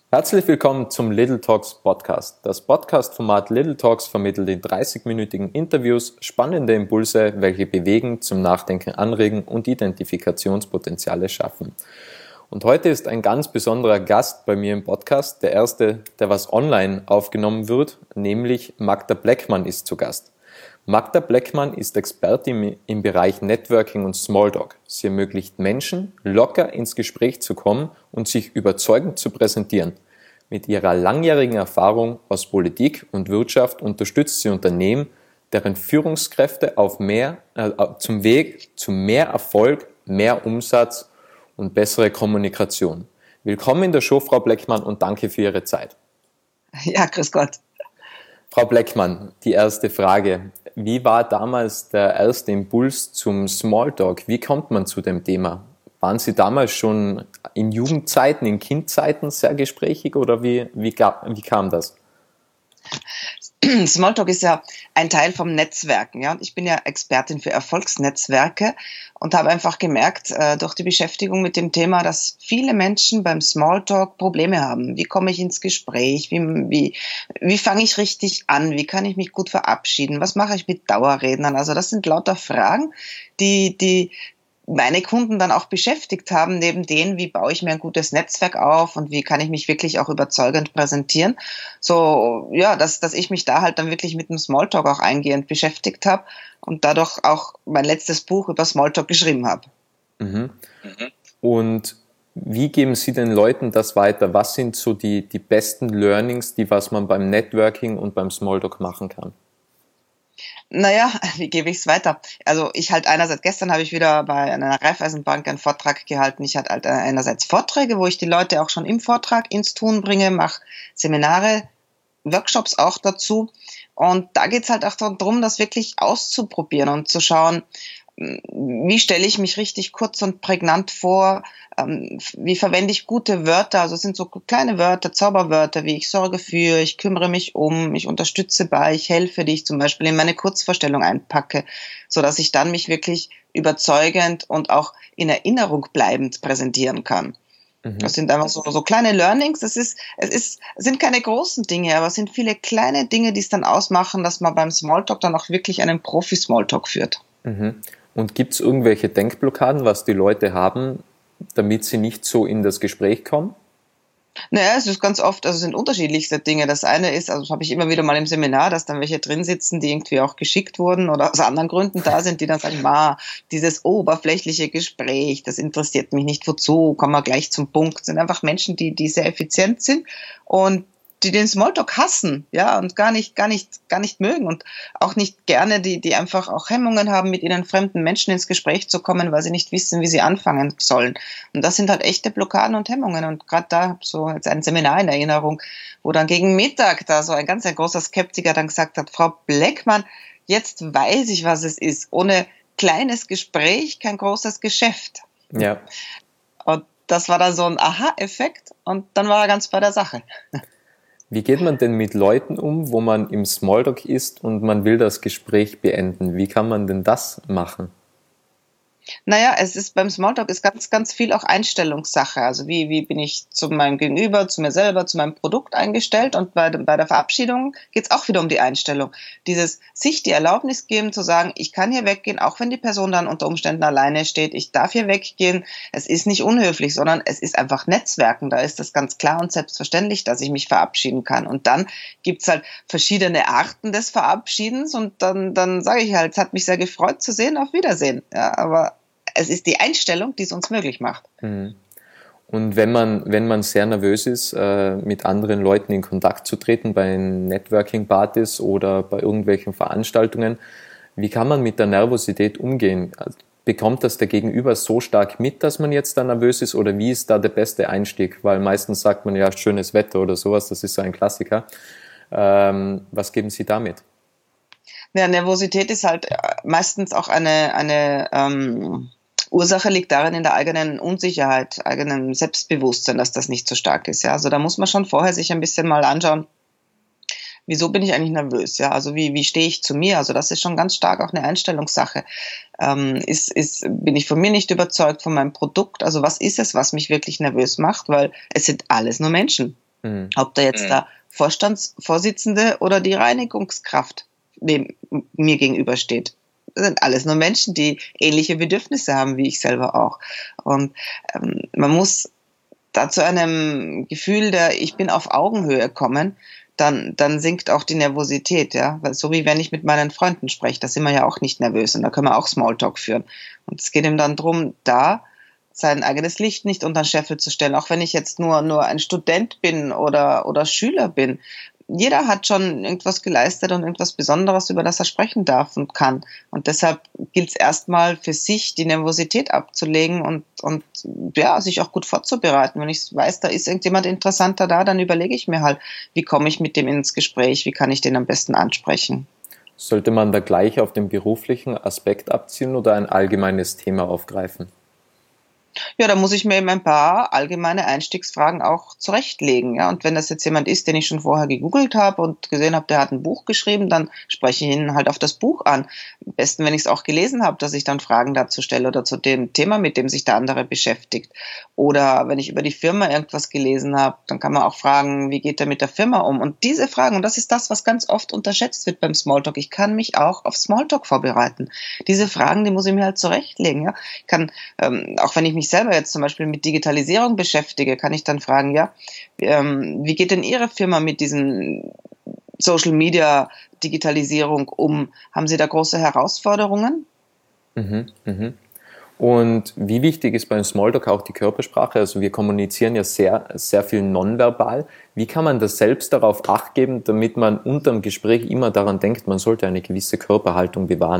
Herzlich willkommen zum Little Talks Podcast. Das Podcast-Format Little Talks vermittelt in 30-minütigen Interviews spannende Impulse, welche bewegen, zum Nachdenken anregen und Identifikationspotenziale schaffen. Und heute ist ein ganz besonderer Gast bei mir im Podcast, der erste, der was online aufgenommen wird, nämlich Magda Bleckmann ist zu Gast. Magda Bleckmann ist Expertin im Bereich Networking und Smalltalk. Sie ermöglicht Menschen, locker ins Gespräch zu kommen und sich überzeugend zu präsentieren. Mit ihrer langjährigen Erfahrung aus Politik und Wirtschaft unterstützt sie Unternehmen, deren Führungskräfte zum Weg zu mehr Erfolg, mehr Umsatz und bessere Kommunikation. Willkommen in der Show, Frau Bleckmann, und danke für Ihre Zeit. Ja, grüß Gott. Frau Bleckmann, die erste Frage. Wie war damals der erste Impuls zum Smalltalk? Wie kommt man zu dem Thema? Waren Sie damals schon in Jugendzeiten, in Kindzeiten sehr gesprächig oder wie kam das? Smalltalk ist ja ein Teil vom Netzwerken. Ja? Ich bin ja Expertin für Erfolgsnetzwerke und habe einfach gemerkt, durch die Beschäftigung mit dem Thema, dass viele Menschen beim Smalltalk Probleme haben. Wie komme ich ins Gespräch? Wie fange ich richtig an? Wie kann ich mich gut verabschieden? Was mache ich mit Dauerrednern? Also das sind lauter Fragen, die meine Kunden dann auch beschäftigt haben, neben denen, wie baue ich mir ein gutes Netzwerk auf und wie kann ich mich wirklich auch überzeugend präsentieren. So, ja, dass ich mich da halt dann wirklich mit dem Smalltalk auch eingehend beschäftigt habe und dadurch auch mein letztes Buch über Smalltalk geschrieben habe. Und wie geben Sie den Leuten das weiter? Was sind so die besten Learnings, was man beim Networking und beim Smalltalk machen kann? Naja, wie gebe ich es weiter? Also gestern habe ich wieder bei einer Raiffeisenbank einen Vortrag gehalten. Ich hatte halt einerseits Vorträge, wo ich die Leute auch schon im Vortrag ins Tun bringe, mache Seminare, Workshops auch dazu. Und da geht es halt auch darum, das wirklich auszuprobieren und zu schauen, wie stelle ich mich richtig kurz und prägnant vor, wie verwende ich gute Wörter, also es sind so kleine Wörter, Zauberwörter, wie ich sorge für, ich kümmere mich um, ich unterstütze bei, ich helfe, die ich zum Beispiel in meine Kurzvorstellung einpacke, so dass ich dann mich wirklich überzeugend und auch in Erinnerung bleibend präsentieren kann. Das sind einfach so kleine Learnings. Es sind keine großen Dinge, aber es sind viele kleine Dinge, die es dann ausmachen, dass man beim Smalltalk dann auch wirklich einen Profi-Smalltalk führt. Und gibt es irgendwelche Denkblockaden, was die Leute haben, damit sie nicht so in das Gespräch kommen? Naja, es ist ganz oft, also es sind unterschiedlichste Dinge. Das eine ist, also das habe ich immer wieder mal im Seminar, dass dann welche drin sitzen, die irgendwie auch geschickt wurden oder aus anderen Gründen da sind, die dann sagen, dieses oberflächliche Gespräch, das interessiert mich nicht, wozu, kommen wir gleich zum Punkt. Das sind einfach Menschen, die sehr effizient sind und die den Smalltalk hassen, ja, und gar nicht mögen und auch nicht gerne, die einfach auch Hemmungen haben, mit ihnen fremden Menschen ins Gespräch zu kommen, weil sie nicht wissen, wie sie anfangen sollen. Und das sind halt echte Blockaden und Hemmungen. Und gerade da so jetzt ein Seminar in Erinnerung, wo dann gegen Mittag da so ein großer Skeptiker dann gesagt hat, Frau Bleckmann, jetzt weiß ich, was es ist. Ohne kleines Gespräch kein großes Geschäft. Ja. Und das war dann so ein Aha-Effekt und dann war er ganz bei der Sache. Wie geht man denn mit Leuten um, wo man im Smalltalk ist und man will das Gespräch beenden? Wie kann man denn das machen? Naja, beim Smalltalk ist ganz, ganz viel auch Einstellungssache. Also wie bin ich zu meinem Gegenüber, zu mir selber, zu meinem Produkt eingestellt? Und bei der Verabschiedung geht es auch wieder um die Einstellung. Sich die Erlaubnis geben zu sagen, ich kann hier weggehen, auch wenn die Person dann unter Umständen alleine steht. Ich darf hier weggehen. Es ist nicht unhöflich, sondern es ist einfach Netzwerken. Da ist das ganz klar und selbstverständlich, dass ich mich verabschieden kann. Und dann gibt's halt verschiedene Arten des Verabschiedens. Und dann sage ich halt, es hat mich sehr gefreut zu sehen, auf Wiedersehen. Ja, aber es ist die Einstellung, die es uns möglich macht. Und wenn man sehr nervös ist, mit anderen Leuten in Kontakt zu treten, bei Networking-Partys oder bei irgendwelchen Veranstaltungen, wie kann man mit der Nervosität umgehen? Bekommt das der Gegenüber so stark mit, dass man jetzt da nervös ist, oder wie ist da der beste Einstieg? Weil meistens sagt man ja, schönes Wetter oder sowas, das ist so ein Klassiker. Was geben Sie damit? Ja, Nervosität ist halt meistens auch eine Ursache liegt darin in der eigenen Unsicherheit, eigenen Selbstbewusstsein, dass das nicht so stark ist. Ja, also da muss man schon vorher sich ein bisschen mal anschauen, wieso bin ich eigentlich nervös? Ja, also wie stehe ich zu mir? Also das ist schon ganz stark auch eine Einstellungssache. Bin ich von mir nicht überzeugt, von meinem Produkt? Also was ist es, was mich wirklich nervös macht? Weil es sind alles nur Menschen. Ob da jetzt der Vorstandsvorsitzende oder die Reinigungskraft mir gegenübersteht. Das sind alles nur Menschen, die ähnliche Bedürfnisse haben, wie ich selber auch. Und man muss da zu einem Gefühl der Ich bin auf Augenhöhe kommen, dann sinkt auch die Nervosität, ja. Weil so wie wenn ich mit meinen Freunden spreche, da sind wir ja auch nicht nervös und da können wir auch Smalltalk führen. Und es geht ihm dann darum, da sein eigenes Licht nicht unter den Scheffel zu stellen, auch wenn ich jetzt nur ein Student bin oder Schüler bin. Jeder hat schon irgendwas geleistet und irgendwas Besonderes, über das er sprechen darf und kann. Und deshalb gilt es erstmal für sich, die Nervosität abzulegen und ja, sich auch gut vorzubereiten. Wenn ich weiß, da ist irgendjemand interessanter da, dann überlege ich mir halt, wie komme ich mit dem ins Gespräch, wie kann ich den am besten ansprechen. Sollte man da gleich auf den beruflichen Aspekt abzielen oder ein allgemeines Thema aufgreifen? Ja, da muss ich mir eben ein paar allgemeine Einstiegsfragen auch zurechtlegen. Ja, und wenn das jetzt jemand ist, den ich schon vorher gegoogelt habe und gesehen habe, der hat ein Buch geschrieben, dann spreche ich ihn halt auf das Buch an. Am besten, wenn ich es auch gelesen habe, dass ich dann Fragen dazu stelle oder zu dem Thema, mit dem sich der andere beschäftigt. Oder wenn ich über die Firma irgendwas gelesen habe, dann kann man auch fragen, wie geht er mit der Firma um? Und diese Fragen, und das ist das, was ganz oft unterschätzt wird beim Smalltalk. Ich kann mich auch auf Smalltalk vorbereiten. Diese Fragen, die muss ich mir halt zurechtlegen. Ja, ich kann, auch wenn ich mich selber jetzt zum Beispiel mit Digitalisierung beschäftige, kann ich dann fragen, ja, wie geht denn Ihre Firma mit diesen Social Media Digitalisierung um? Haben Sie da große Herausforderungen? Und wie wichtig ist beim Smalltalk auch die Körpersprache? Also wir kommunizieren ja sehr, sehr viel nonverbal. Wie kann man das selbst darauf Acht geben, damit man unterm Gespräch immer daran denkt, man sollte eine gewisse Körperhaltung bewahren?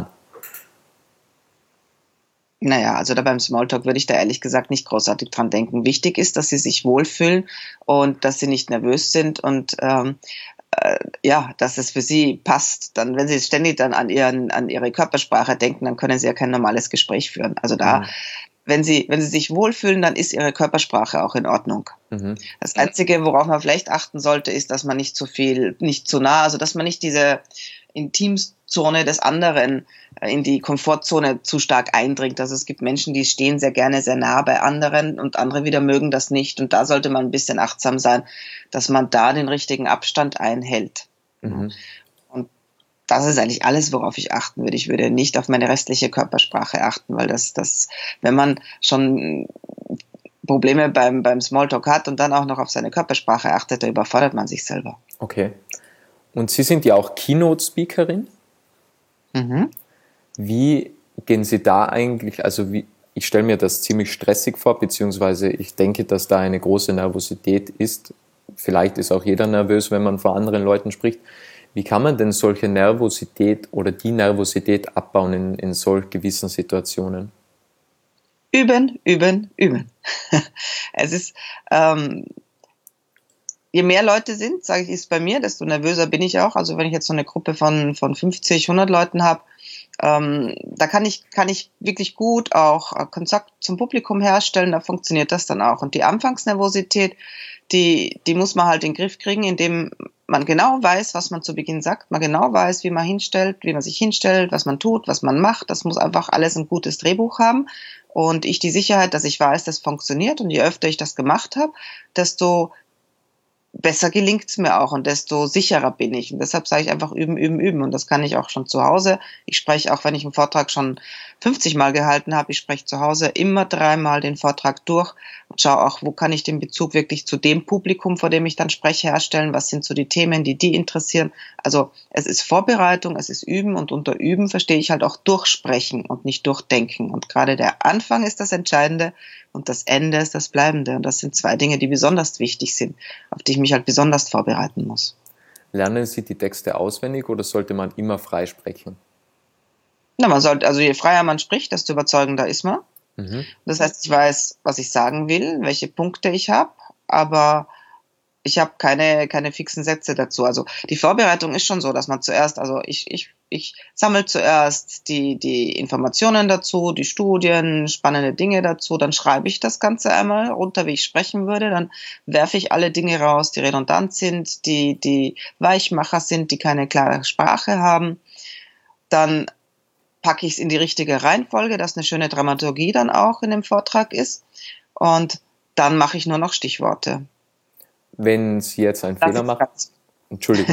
Naja, also da beim Smalltalk würde ich da ehrlich gesagt nicht großartig dran denken. Wichtig ist, dass sie sich wohlfühlen und dass sie nicht nervös sind und ja, dass es für sie passt. Dann, wenn sie ständig dann an ihre Körpersprache denken, dann können sie ja kein normales Gespräch führen. Also da, wenn sie sich wohlfühlen, dann ist ihre Körpersprache auch in Ordnung. Das Einzige, worauf man vielleicht achten sollte, ist, dass man nicht zu nah, also dass man nicht diese Intimzone des anderen in die Komfortzone zu stark eindringt. Also es gibt Menschen, die stehen sehr gerne sehr nah bei anderen und andere wieder mögen das nicht. Und da sollte man ein bisschen achtsam sein, dass man da den richtigen Abstand einhält. Und das ist eigentlich alles, worauf ich achten würde. Ich würde nicht auf meine restliche Körpersprache achten, weil wenn man schon Probleme beim Smalltalk hat und dann auch noch auf seine Körpersprache achtet, da überfordert man sich selber. Okay. Und Sie sind ja auch Keynote-Speakerin. Wie gehen Sie da eigentlich, ich stelle mir das ziemlich stressig vor, beziehungsweise ich denke, dass da eine große Nervosität ist. Vielleicht ist auch jeder nervös, wenn man vor anderen Leuten spricht. Wie kann man denn solche Nervosität oder die Nervosität abbauen in solch gewissen Situationen? Üben, üben, üben. Es ist, je mehr Leute sind, sage ich, ist bei mir, desto nervöser bin ich auch. Also wenn ich jetzt so eine Gruppe von 50, 100 Leuten habe, da kann ich wirklich gut auch Kontakt zum Publikum herstellen, da funktioniert das dann auch. Und die Anfangsnervosität, die muss man halt in den Griff kriegen, indem man genau weiß, was man zu Beginn sagt, man genau weiß, wie man sich hinstellt, was man tut, was man macht. Das muss einfach alles ein gutes Drehbuch haben. Und ich die Sicherheit, dass ich weiß, das funktioniert. Und je öfter ich das gemacht habe, desto besser gelingt es mir auch und desto sicherer bin ich. Und deshalb sage ich einfach üben, üben, üben. Und das kann ich auch schon zu Hause. Ich spreche auch, wenn ich einen Vortrag schon 50 Mal gehalten habe, ich spreche zu Hause immer 3 Mal den Vortrag durch und schaue auch, wo kann ich den Bezug wirklich zu dem Publikum, vor dem ich dann spreche, herstellen. Was sind so die Themen, die interessieren. Also es ist Vorbereitung, es ist Üben und unter Üben verstehe ich halt auch Durchsprechen und nicht Durchdenken. Und gerade der Anfang ist das Entscheidende und das Ende ist das Bleibende. Und das sind 2 Dinge, die besonders wichtig sind, auf die ich mich halt besonders vorbereiten muss. Lernen Sie die Texte auswendig oder sollte man immer frei sprechen? Na, also je freier man spricht, desto überzeugender ist man. Das heißt, ich weiß, was ich sagen will, welche Punkte ich habe, aber ich habe keine fixen Sätze dazu. Also die Vorbereitung ist schon so, dass man zuerst, also ich sammle zuerst die Informationen dazu, die Studien, spannende Dinge dazu, dann schreibe ich das Ganze einmal runter, wie ich sprechen würde, dann werfe ich alle Dinge raus, die redundant sind, die Weichmacher sind, die keine klare Sprache haben. Dann packe ich es in die richtige Reihenfolge, dass eine schöne Dramaturgie dann auch in dem Vortrag ist und dann mache ich nur noch Stichworte. wenn Sie jetzt einen Fehler machen, Entschuldigung,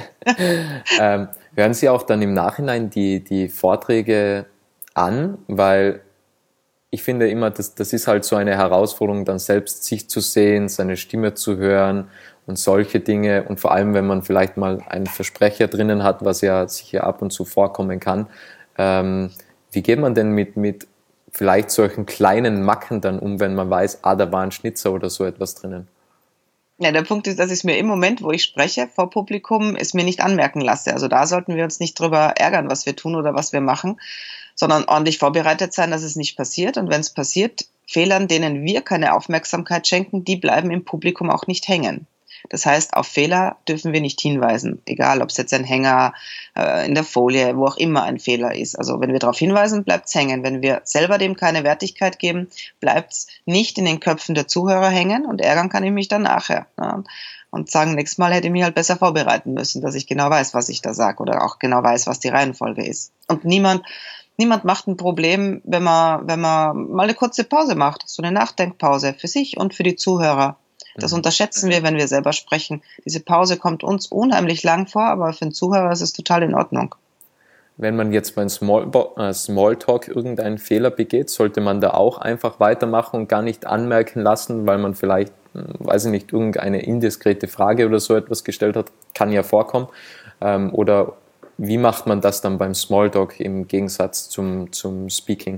hören Sie auch dann im Nachhinein die Vorträge an, weil ich finde immer, das ist halt so eine Herausforderung, dann selbst sich zu sehen, seine Stimme zu hören und solche Dinge, und vor allem, wenn man vielleicht mal einen Versprecher drinnen hat, was ja sicher ab und zu vorkommen kann. Wie geht man denn mit vielleicht solchen kleinen Macken dann um, wenn man weiß, da war ein Schnitzer oder so etwas drinnen? Ja, der Punkt ist, dass ich es mir im Moment, wo ich spreche vor Publikum, es mir nicht anmerken lasse. Also da sollten wir uns nicht drüber ärgern, was wir tun oder was wir machen, sondern ordentlich vorbereitet sein, dass es nicht passiert. Und wenn es passiert, Fehlern, denen wir keine Aufmerksamkeit schenken, die bleiben im Publikum auch nicht hängen. Das heißt, auf Fehler dürfen wir nicht hinweisen, egal ob es jetzt ein Hänger in der Folie, wo auch immer ein Fehler ist. Also wenn wir darauf hinweisen, bleibt es hängen. Wenn wir selber dem keine Wertigkeit geben, bleibt es nicht in den Köpfen der Zuhörer hängen, und ärgern kann ich mich dann nachher. Ne? Und sagen, nächstes Mal hätte ich mich halt besser vorbereiten müssen, dass ich genau weiß, was ich da sage, oder auch genau weiß, was die Reihenfolge ist. Und niemand macht ein Problem, wenn man mal eine kurze Pause macht, so eine Nachdenkpause für sich und für die Zuhörer. Das unterschätzen wir, wenn wir selber sprechen. Diese Pause kommt uns unheimlich lang vor, aber für den Zuhörer ist es total in Ordnung. Wenn man jetzt beim Smalltalk irgendeinen Fehler begeht, sollte man da auch einfach weitermachen und gar nicht anmerken lassen, weil man vielleicht, weiß ich nicht, irgendeine indiskrete Frage oder so etwas gestellt hat, kann ja vorkommen. Oder wie macht man das dann beim Smalltalk im Gegensatz zum Speaking?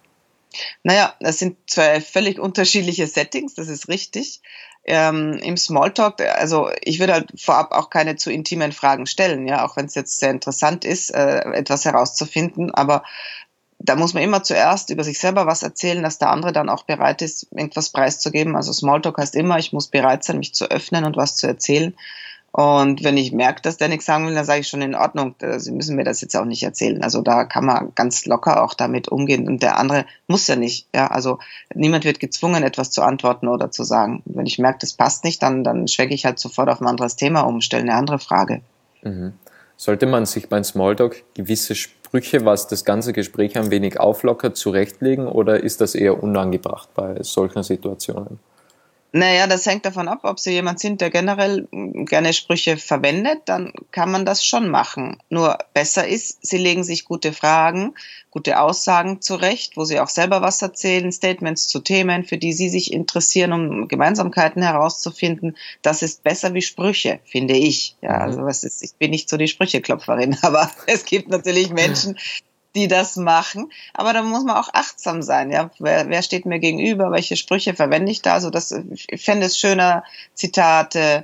Naja, das sind zwei völlig unterschiedliche Settings, das ist richtig. Im Smalltalk, also ich würde halt vorab auch keine zu intimen Fragen stellen, ja, auch wenn es jetzt sehr interessant ist, etwas herauszufinden, aber da muss man immer zuerst über sich selber was erzählen, dass der andere dann auch bereit ist, irgendwas preiszugeben. Also Smalltalk heißt immer, ich muss bereit sein, mich zu öffnen und was zu erzählen. Und wenn ich merke, dass der nichts sagen will, dann sage ich schon, in Ordnung, Sie müssen mir das jetzt auch nicht erzählen. Also da kann man ganz locker auch damit umgehen. Und der andere muss ja nicht. Ja, also niemand wird gezwungen, etwas zu antworten oder zu sagen. Und wenn ich merke, das passt nicht, dann schwenke ich halt sofort auf ein anderes Thema um, stelle eine andere Frage. Mhm. Sollte man sich beim Smalltalk gewisse Sprüche, was das ganze Gespräch ein wenig auflockert, zurechtlegen, oder ist das eher unangebracht bei solchen Situationen? Naja, das hängt davon ab, ob Sie jemand sind, der generell gerne Sprüche verwendet, dann kann man das schon machen. Nur besser ist, Sie legen sich gute Fragen, gute Aussagen zurecht, wo Sie auch selber was erzählen, Statements zu Themen, für die Sie sich interessieren, um Gemeinsamkeiten herauszufinden. Das ist besser wie Sprüche, finde ich. Ja, also ich bin nicht so die Sprücheklopferin, aber es gibt natürlich Menschen, die das machen, aber da muss man auch achtsam sein, ja, wer steht mir gegenüber, welche Sprüche verwende ich da, also ich fände es schöner, Zitate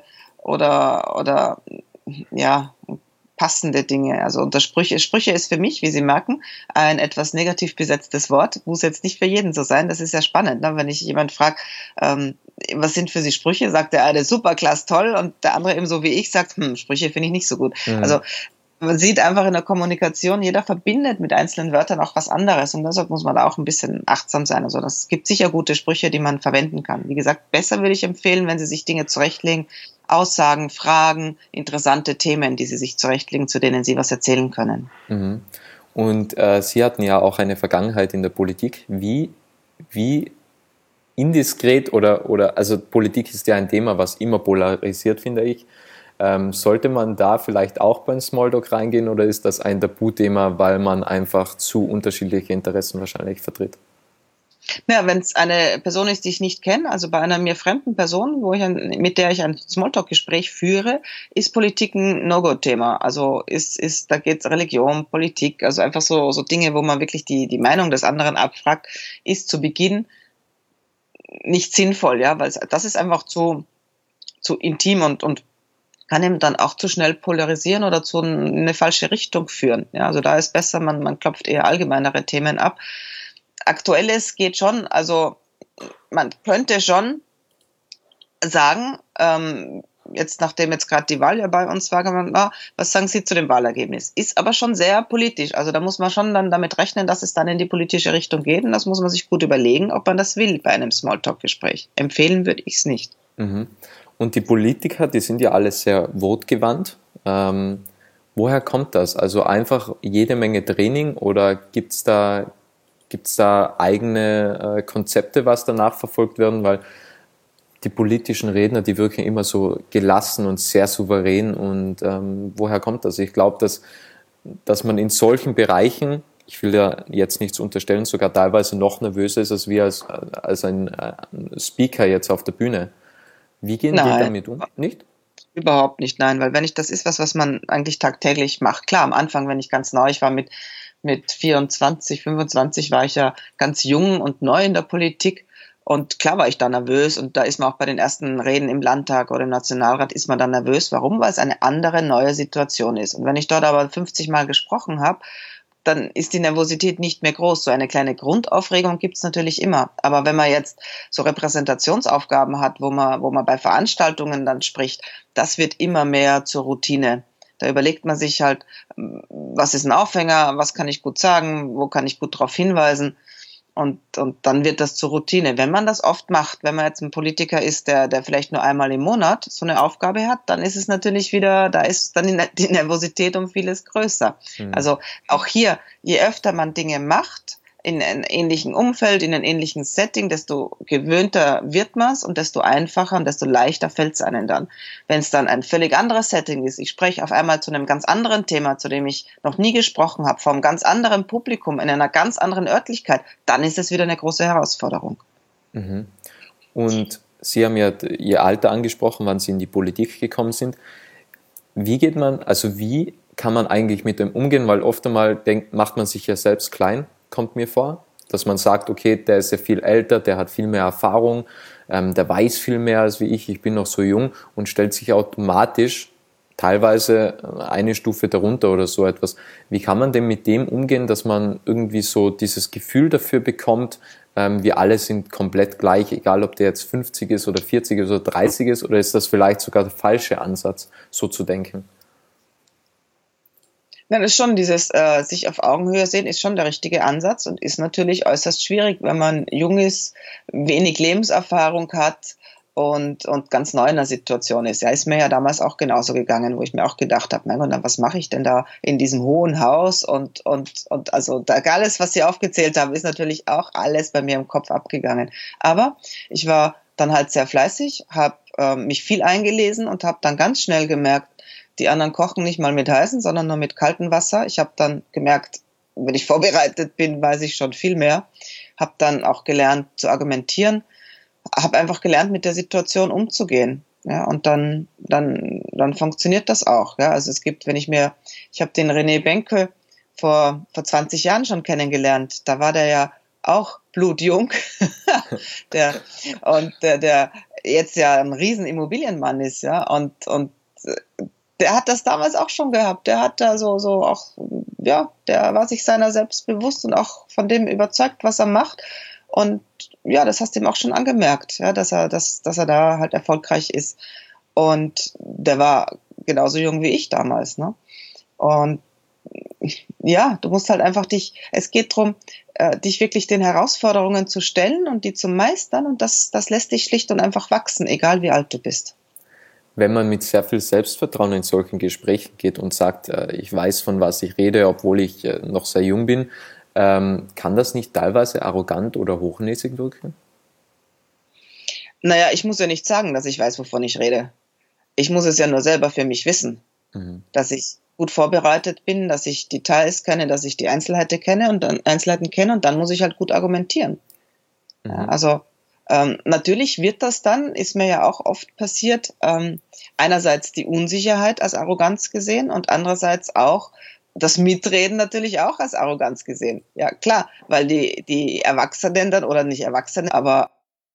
oder ja, passende Dinge, also unter Sprüche ist für mich, wie Sie merken, ein etwas negativ besetztes Wort, muss jetzt nicht für jeden so sein, das ist ja spannend, ne? Wenn ich jemand frage, was sind für Sie Sprüche, sagt der eine super, klasse, toll, und der andere ebenso wie ich sagt, Sprüche finde ich nicht so gut, also man sieht einfach in der Kommunikation, jeder verbindet mit einzelnen Wörtern auch was anderes, und deshalb muss man da auch ein bisschen achtsam sein. Also es gibt sicher gute Sprüche, die man verwenden kann. Wie gesagt, besser würde ich empfehlen, wenn Sie sich Dinge zurechtlegen, Aussagen, Fragen, interessante Themen, die Sie sich zurechtlegen, zu denen Sie was erzählen können. Mhm. Und Sie hatten ja auch eine Vergangenheit in der Politik. Wie indiskret also Politik ist ja ein Thema, was immer polarisiert, finde ich. Sollte man da vielleicht auch beim Smalltalk reingehen, oder ist das ein Tabuthema, weil man einfach zu unterschiedliche Interessen wahrscheinlich vertritt? Ja, wenn es eine Person ist, die ich nicht kenne, also bei einer mir fremden Person, mit der ich ein Smalltalk-Gespräch führe, ist Politik ein No-Go-Thema. Also da geht es Religion, Politik, also einfach so Dinge, wo man wirklich die Meinung des anderen abfragt, ist zu Beginn nicht sinnvoll, ja, weil das ist einfach zu intim und kann eben dann auch zu schnell polarisieren oder zu eine falsche Richtung führen. Ja, also da ist besser, man klopft eher allgemeinere Themen ab. Aktuelles geht schon, also man könnte schon sagen, nachdem jetzt gerade die Wahl ja bei uns war, kann man, was sagen Sie zu dem Wahlergebnis? Ist aber schon sehr politisch, also da muss man schon dann damit rechnen, dass es dann in die politische Richtung geht, und das muss man sich gut überlegen, ob man das will bei einem Smalltalk-Gespräch. Empfehlen würde ich es nicht. Mhm. Und die Politiker, die sind ja alle sehr wortgewandt. Woher kommt das? Also einfach jede Menge Training, oder gibt's da eigene Konzepte, was danach verfolgt werden? Weil die politischen Redner, die wirken immer so gelassen und sehr souverän. Und woher kommt das? Ich glaube, dass man in solchen Bereichen, ich will ja jetzt nichts unterstellen, sogar teilweise noch nervöser ist als wir als ein Speaker jetzt auf der Bühne. Wie gehen die damit um? Nicht? Überhaupt nicht, nein, weil das ist was man eigentlich tagtäglich macht. Klar, am Anfang, wenn ich ganz neu, ich war mit 24, 25 war ich ja ganz jung und neu in der Politik. Und klar war ich da nervös und da ist man auch bei den ersten Reden im Landtag oder im Nationalrat ist man dann nervös. Warum? Weil es eine andere, neue Situation ist. Und wenn ich dort aber 50 Mal gesprochen habe, dann ist die Nervosität nicht mehr groß. So eine kleine Grundaufregung gibt's natürlich immer. Aber wenn man jetzt so Repräsentationsaufgaben hat, wo man bei Veranstaltungen dann spricht, das wird immer mehr zur Routine. Da überlegt man sich halt, was ist ein Aufhänger, was kann ich gut sagen, wo kann ich gut darauf hinweisen. Und dann wird das zur Routine. Wenn man das oft macht, wenn man jetzt ein Politiker ist, der vielleicht nur einmal im Monat so eine Aufgabe hat, dann ist es natürlich wieder, da ist dann die Nervosität um vieles größer. Mhm. Also auch hier, je öfter man Dinge macht, in einem ähnlichen Umfeld, in einem ähnlichen Setting, desto gewöhnter wird man es und desto einfacher und desto leichter fällt es einem dann. Wenn es dann ein völlig anderes Setting ist, ich spreche auf einmal zu einem ganz anderen Thema, zu dem ich noch nie gesprochen habe, vor einem ganz anderen Publikum, in einer ganz anderen Örtlichkeit, dann ist es wieder eine große Herausforderung. Mhm. Und Sie haben ja Ihr Alter angesprochen, wann Sie in die Politik gekommen sind. Wie kann man eigentlich mit dem umgehen? Weil oft einmal macht man sich ja selbst klein, kommt mir vor, dass man sagt, okay, der ist ja viel älter, der hat viel mehr Erfahrung, der weiß viel mehr als wie ich bin noch so jung und stellt sich automatisch teilweise eine Stufe darunter oder so etwas. Wie kann man denn mit dem umgehen, dass man irgendwie so dieses Gefühl dafür bekommt, wir alle sind komplett gleich, egal ob der jetzt 50 ist oder 40 ist oder 30 ist, oder ist das vielleicht sogar der falsche Ansatz, so zu denken? Nein, das ist schon dieses sich auf Augenhöhe sehen, ist schon der richtige Ansatz und ist natürlich äußerst schwierig, wenn man jung ist, wenig Lebenserfahrung hat und ganz neu in der Situation ist. Ja, ist mir ja damals auch genauso gegangen, wo ich mir auch gedacht habe, mein Gott, was mache ich denn da in diesem hohen Haus und also da alles, was Sie aufgezählt haben, ist natürlich auch alles bei mir im Kopf abgegangen. Aber ich war dann halt sehr fleißig, habe mich viel eingelesen und habe dann ganz schnell gemerkt, die anderen kochen nicht mal mit heißem, sondern nur mit kaltem Wasser. Ich habe dann gemerkt, wenn ich vorbereitet bin, weiß ich schon viel mehr. Habe dann auch gelernt zu argumentieren, habe einfach gelernt, mit der Situation umzugehen. Ja, und dann funktioniert das auch. Ja, also ich habe den René Benke vor 20 Jahren schon kennengelernt. Da war der ja auch blutjung, der jetzt ja ein riesen Immobilienmann ist, ja, und der hat das damals auch schon gehabt. Der hat da so auch, ja, der war sich seiner selbst bewusst und auch von dem überzeugt, was er macht. Und ja, das hast du ihm auch schon angemerkt, ja, dass er da halt erfolgreich ist. Und der war genauso jung wie ich damals, ne? Und ja, du musst halt einfach es geht darum, dich wirklich den Herausforderungen zu stellen und die zu meistern. Und das lässt dich schlicht und einfach wachsen, egal wie alt du bist. Wenn man mit sehr viel Selbstvertrauen in solchen Gesprächen geht und sagt, ich weiß, von was ich rede, obwohl ich noch sehr jung bin, kann das nicht teilweise arrogant oder hochnäsig wirken? Naja, ich muss ja nicht sagen, dass ich weiß, wovon ich rede. Ich muss es ja nur selber für mich wissen, dass ich gut vorbereitet bin, dass ich Details kenne, dass ich die Einzelheiten kenne und dann muss ich halt gut argumentieren. Mhm. Ja, also natürlich wird das dann, ist mir ja auch oft passiert, einerseits die Unsicherheit als Arroganz gesehen und andererseits auch das Mitreden natürlich auch als Arroganz gesehen. Ja, klar, weil die Erwachsenen dann, oder nicht Erwachsene, aber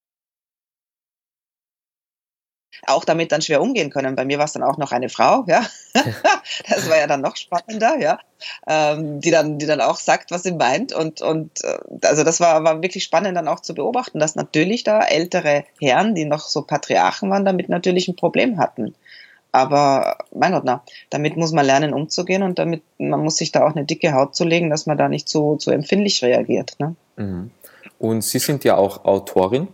auch damit dann schwer umgehen können. Bei mir war es dann auch noch eine Frau, ja. Das war ja dann noch spannender, ja. Die dann auch sagt, was sie meint. Und also das war wirklich spannend dann auch zu beobachten, dass natürlich da ältere Herren, die noch so Patriarchen waren, damit natürlich ein Problem hatten. Aber mein Gott, damit muss man lernen umzugehen und man muss sich da auch eine dicke Haut zulegen, dass man da nicht zu empfindlich reagiert. Ne? Mhm. Und Sie sind ja auch Autorin.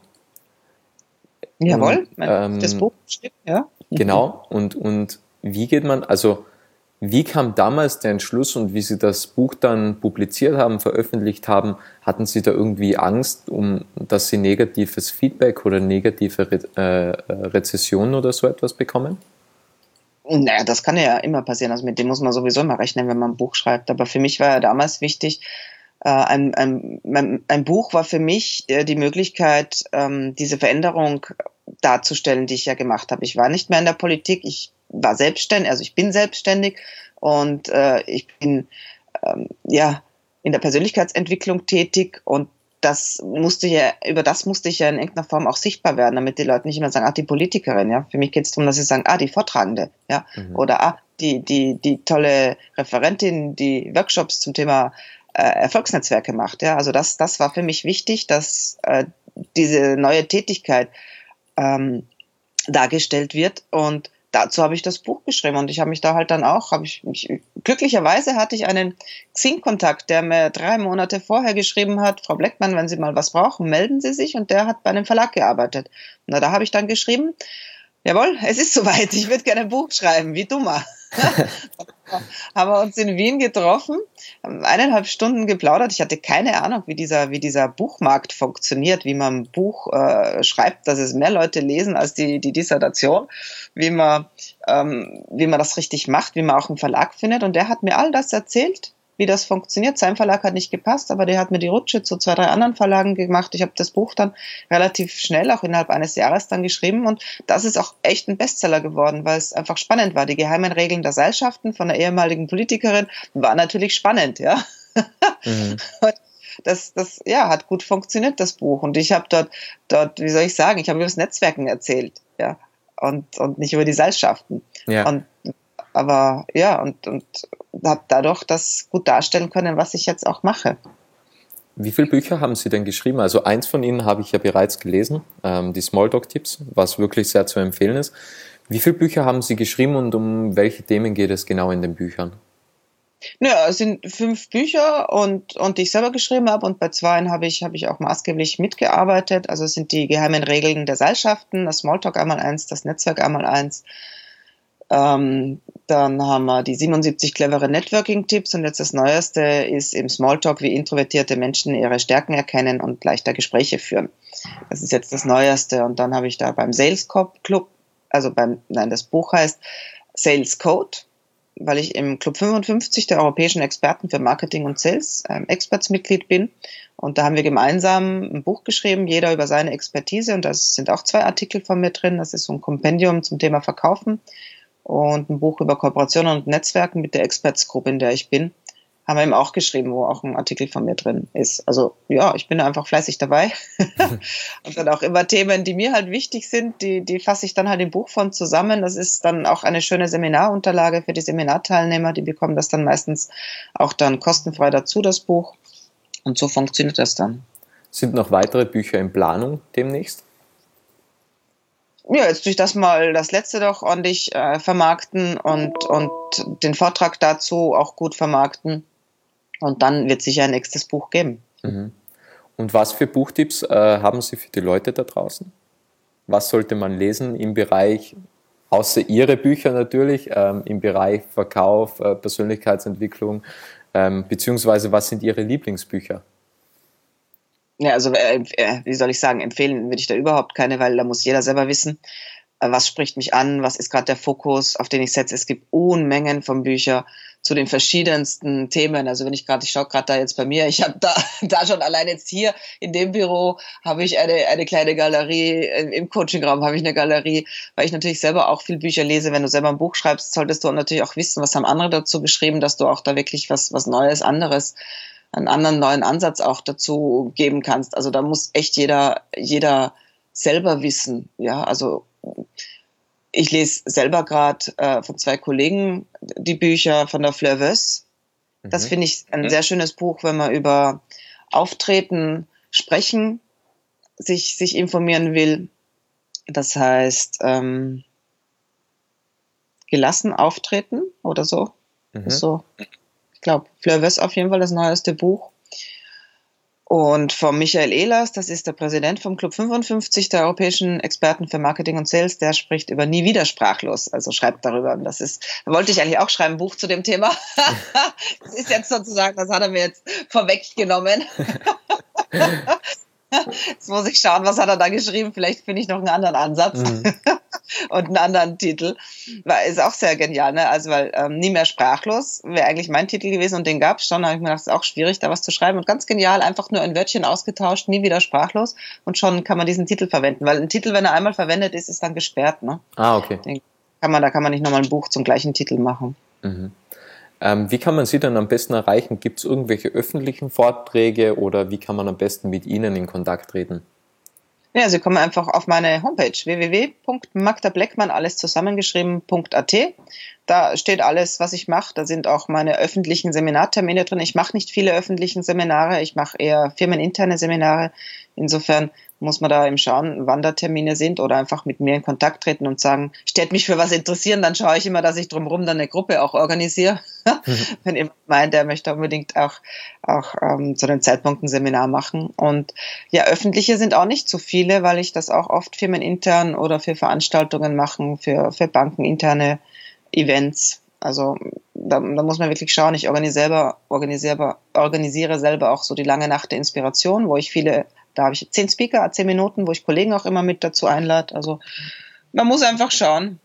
Jawohl, das Buch stimmt, ja. Genau, und wie geht man, also Wie kam damals der Entschluss und wie Sie das Buch dann publiziert haben, veröffentlicht haben? Hatten Sie da irgendwie Angst, dass Sie negatives Feedback oder negative Rezessionen oder so etwas bekommen? Naja, das kann ja immer passieren. Also mit dem muss man sowieso immer rechnen, wenn man ein Buch schreibt. Aber für mich war ja damals wichtig, ein Buch war für mich die Möglichkeit, diese Veränderung darzustellen, die ich ja gemacht habe. Ich war nicht mehr in der Politik, ich war selbstständig, also ich bin selbstständig und ich bin ja in der Persönlichkeitsentwicklung tätig und über das musste ich ja in irgendeiner Form auch sichtbar werden, damit die Leute nicht immer sagen, die Politikerin, ja. Für mich geht es darum, dass sie sagen, die Vortragende, ja. Oder die tolle Referentin, die Workshops zum Thema Erfolgsnetzwerke macht, ja. Also das war für mich wichtig, dass diese neue Tätigkeit dargestellt wird und dazu habe ich das Buch geschrieben und ich habe mich da halt dann auch, glücklicherweise hatte ich einen Xing-Kontakt, der mir 3 Monate vorher geschrieben hat, Frau Bleckmann, wenn Sie mal was brauchen, melden Sie sich, und der hat bei einem Verlag gearbeitet. Na, da habe ich dann geschrieben, jawohl, es ist soweit, ich würde gerne ein Buch schreiben, wie dummer. Haben wir uns in Wien getroffen, haben 1,5 Stunden geplaudert. Ich hatte keine Ahnung, wie dieser Buchmarkt funktioniert, wie man ein Buch schreibt, dass es mehr Leute lesen als die Dissertation, wie man das richtig macht, wie man auch einen Verlag findet. Und der hat mir all das erzählt, wie das funktioniert. Sein Verlag hat nicht gepasst, aber der hat mir die Rutsche zu 2, 3 anderen Verlagen gemacht. Ich habe das Buch dann relativ schnell, auch innerhalb eines Jahres dann geschrieben, und das ist auch echt ein Bestseller geworden, weil es einfach spannend war. Die geheimen Regeln der Seilschaften von der ehemaligen Politikerin war natürlich spannend, ja. Mhm. Das hat gut funktioniert, das Buch. Und ich habe dort, wie soll ich sagen, ich habe über das Netzwerken erzählt, ja, und nicht über die Seilschaften. Ja. Aber ja, und habe dadurch das gut darstellen können, was ich jetzt auch mache. Wie viele Bücher haben Sie denn geschrieben? Also eins von Ihnen habe ich ja bereits gelesen, die Smalltalk-Tipps, was wirklich sehr zu empfehlen ist. Wie viele Bücher haben Sie geschrieben und um welche Themen geht es genau in den Büchern? Ja, es sind 5 Bücher und die ich selber geschrieben habe, und bei 2 habe ich auch maßgeblich mitgearbeitet. Also es sind die geheimen Regeln der Seilschaften, das Smalltalk einmal 1, das Netzwerk einmal 1. Dann haben wir die 77 clevere Networking-Tipps, und jetzt das Neueste ist im Smalltalk, wie introvertierte Menschen ihre Stärken erkennen und leichter Gespräche führen. Das ist jetzt das Neueste. Und dann habe ich da beim Sales Club, das Buch heißt Sales Code, weil ich im Club 55 der europäischen Experten für Marketing und Sales Experts-Mitglied bin. Und da haben wir gemeinsam ein Buch geschrieben, jeder über seine Expertise. Und da sind auch 2 Artikel von mir drin. Das ist so ein Kompendium zum Thema Verkaufen und ein Buch über Kooperationen und Netzwerken mit der Experts-Gruppe, in der ich bin. Haben wir eben auch geschrieben, wo auch ein Artikel von mir drin ist. Also ja, ich bin einfach fleißig dabei. Und dann auch immer Themen, die mir halt wichtig sind, die fasse ich dann halt im Buchform zusammen. Das ist dann auch eine schöne Seminarunterlage für die Seminarteilnehmer. Die bekommen das dann meistens auch dann kostenfrei dazu, das Buch. Und so funktioniert das dann. Sind noch weitere Bücher in Planung demnächst? Ja, jetzt durch das mal das letzte doch ordentlich vermarkten und den Vortrag dazu auch gut vermarkten. Und dann wird es sicher ein nächstes Buch geben. Mhm. Und was für Buchtipps haben Sie für die Leute da draußen? Was sollte man lesen im Bereich, außer Ihre Bücher natürlich, im Bereich Verkauf, Persönlichkeitsentwicklung, beziehungsweise was sind Ihre Lieblingsbücher? Ja, also wie soll ich sagen, empfehlen würde ich da überhaupt keine, weil da muss jeder selber wissen, was spricht mich an, was ist gerade der Fokus, auf den ich setze. Es gibt Unmengen von Büchern zu den verschiedensten Themen. Also ich schaue gerade da jetzt bei mir, ich habe da schon allein jetzt hier in dem Büro habe ich eine kleine Galerie, im Coachingraum habe ich eine Galerie, weil ich natürlich selber auch viel Bücher lese. Wenn du selber ein Buch schreibst, solltest du natürlich auch wissen, was haben andere dazu geschrieben, dass du auch da wirklich was Neues, anderes, einen anderen neuen Ansatz auch dazu geben kannst. Also da muss echt jeder selber wissen. Ja, also ich lese selber gerade von 2 Kollegen die Bücher von der Fleur Wöss. Das finde ich ein sehr schönes Buch, wenn man über Auftreten, Sprechen sich informieren will. Das heißt gelassen auftreten oder so. So. Ich glaube, Fleur Wöss auf jeden Fall das neueste Buch. Und von Michael Ehlers, das ist der Präsident vom Club 55 der europäischen Experten für Marketing und Sales, der spricht über nie wieder sprachlos, also schreibt darüber. Und das wollte ich eigentlich auch schreiben, ein Buch zu dem Thema. Das ist jetzt sozusagen, das hat er mir jetzt vorweggenommen. Jetzt muss ich schauen, was hat er da geschrieben. Vielleicht finde ich noch einen anderen Ansatz und einen anderen Titel. Ist auch sehr genial, ne? Also, weil nie mehr sprachlos wäre eigentlich mein Titel gewesen und den gab es schon. Da habe ich mir gedacht, es ist auch schwierig, da was zu schreiben. Und ganz genial, einfach nur ein Wörtchen ausgetauscht, nie wieder sprachlos. Und schon kann man diesen Titel verwenden. Weil ein Titel, wenn er einmal verwendet ist, ist dann gesperrt, ne? Ah, okay. Da kann man nicht nochmal ein Buch zum gleichen Titel machen. Mhm. Wie kann man Sie dann am besten erreichen? Gibt es irgendwelche öffentlichen Vorträge oder wie kann man am besten mit Ihnen in Kontakt treten? Ja, Sie kommen einfach auf meine Homepage www.magdableckmann, alles zusammengeschrieben.at. Da steht alles, was ich mache. Da sind auch meine öffentlichen Seminartermine drin. Ich mache nicht viele öffentliche Seminare, ich mache eher firmeninterne Seminare. Insofern muss man da eben schauen, wann da Termine sind oder einfach mit mir in Kontakt treten und sagen, stellt mich für was interessieren, dann schaue ich immer, dass ich drumherum dann eine Gruppe auch organisiere. Wenn jemand meint, der möchte unbedingt auch zu dem Zeitpunkt ein Seminar machen. Und ja, öffentliche sind auch nicht so viele, weil ich das auch oft firmenintern oder für Veranstaltungen machen, für bankeninterne Events. Also da muss man wirklich schauen. Ich organisiere selber auch so die lange Nacht der Inspiration, wo ich da habe ich 10 Speaker, 10 Minuten, wo ich Kollegen auch immer mit dazu einlade. Also man muss einfach schauen,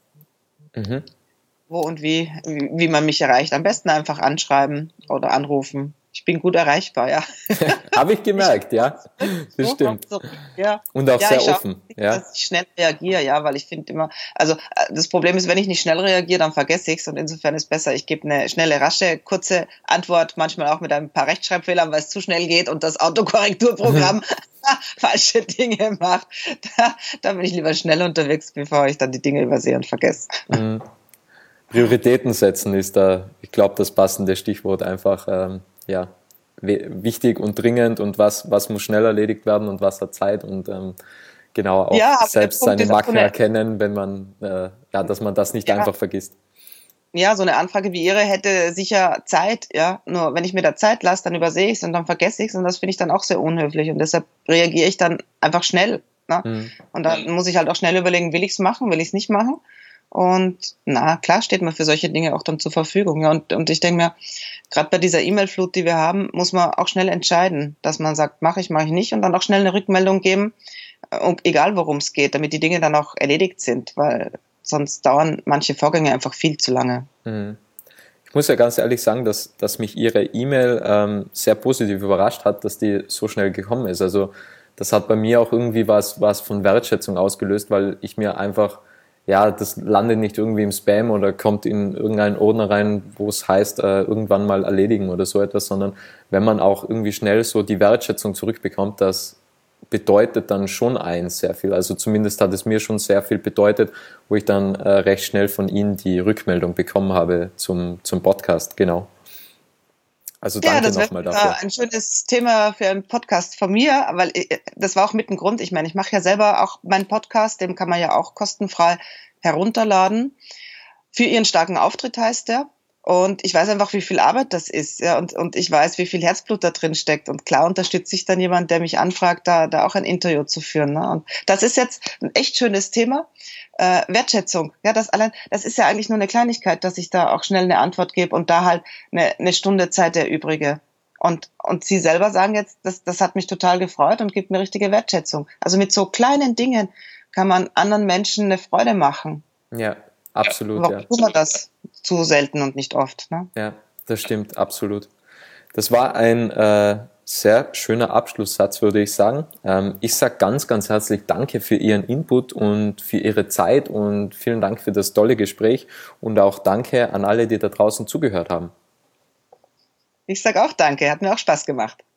wo und wie man mich erreicht. Am besten einfach anschreiben oder anrufen. Ich bin gut erreichbar, ja. Habe ich gemerkt, ja. Das stimmt. Ja. Und auch sehr offen. Ja. Dass ich schnell reagiere, ja, weil ich finde immer, also das Problem ist, wenn ich nicht schnell reagiere, dann vergesse ich es und insofern ist besser, ich gebe eine schnelle, rasche, kurze Antwort, manchmal auch mit ein paar Rechtschreibfehlern, weil es zu schnell geht und das Autokorrekturprogramm falsche Dinge macht. Da bin ich lieber schnell unterwegs, bevor ich dann die Dinge übersehe und vergesse. Prioritäten setzen ist da, ich glaube, das passende Stichwort einfach, wichtig und dringend und was muss schnell erledigt werden und was hat Zeit und genau auch selbst seine Macken erkennen, wenn man, dass man das nicht einfach vergisst. Ja, so eine Anfrage wie Ihre hätte sicher Zeit, ja. Nur wenn ich mir da Zeit lasse, dann übersehe ich es und dann vergesse ich es und das finde ich dann auch sehr unhöflich und deshalb reagiere ich dann einfach schnell. Ne? Und dann muss ich halt auch schnell überlegen, will ich es machen, will ich es nicht machen? Und klar steht man für solche Dinge auch dann zur Verfügung. Ja. Und ich denke mir, gerade bei dieser E-Mail-Flut, die wir haben, muss man auch schnell entscheiden, dass man sagt, mache ich nicht und dann auch schnell eine Rückmeldung geben, egal worum es geht, damit die Dinge dann auch erledigt sind, weil sonst dauern manche Vorgänge einfach viel zu lange. Ich muss ja ganz ehrlich sagen, dass mich Ihre E-Mail sehr positiv überrascht hat, dass die so schnell gekommen ist. Also das hat bei mir auch irgendwie was von Wertschätzung ausgelöst, weil ich mir einfach das landet nicht irgendwie im Spam oder kommt in irgendeinen Ordner rein, wo es heißt, irgendwann mal erledigen oder so etwas, sondern wenn man auch irgendwie schnell so die Wertschätzung zurückbekommt, das bedeutet dann schon sehr viel. Also zumindest hat es mir schon sehr viel bedeutet, wo ich dann recht schnell von Ihnen die Rückmeldung bekommen habe zum Podcast, genau. Also danke nochmal dafür. Das wäre ein schönes Thema für einen Podcast von mir, weil das war auch mit ein Grund. Ich meine, ich mache ja selber auch meinen Podcast, den kann man ja auch kostenfrei herunterladen. Für Ihren starken Auftritt heißt der. Und ich weiß einfach, wie viel Arbeit das ist, ja, und ich weiß, wie viel Herzblut da drin steckt. Und klar unterstütze ich dann jemand, der mich anfragt, da auch ein Interview zu führen. Ne? Und das ist jetzt ein echt schönes Thema. Wertschätzung, ja, das ist ja eigentlich nur eine Kleinigkeit, dass ich da auch schnell eine Antwort gebe und da halt eine Stunde Zeit erübrige. Und Sie selber sagen jetzt, das hat mich total gefreut und gibt mir richtige Wertschätzung. Also mit so kleinen Dingen kann man anderen Menschen eine Freude machen. Ja, absolut. Warum tut man das zu selten und nicht oft? Ne? Ja, das stimmt, absolut. Das war ein sehr schöner Abschlusssatz, würde ich sagen. Ich sage ganz, ganz herzlich Danke für Ihren Input und für Ihre Zeit und vielen Dank für das tolle Gespräch und auch Danke an alle, die da draußen zugehört haben. Ich sage auch Danke, hat mir auch Spaß gemacht.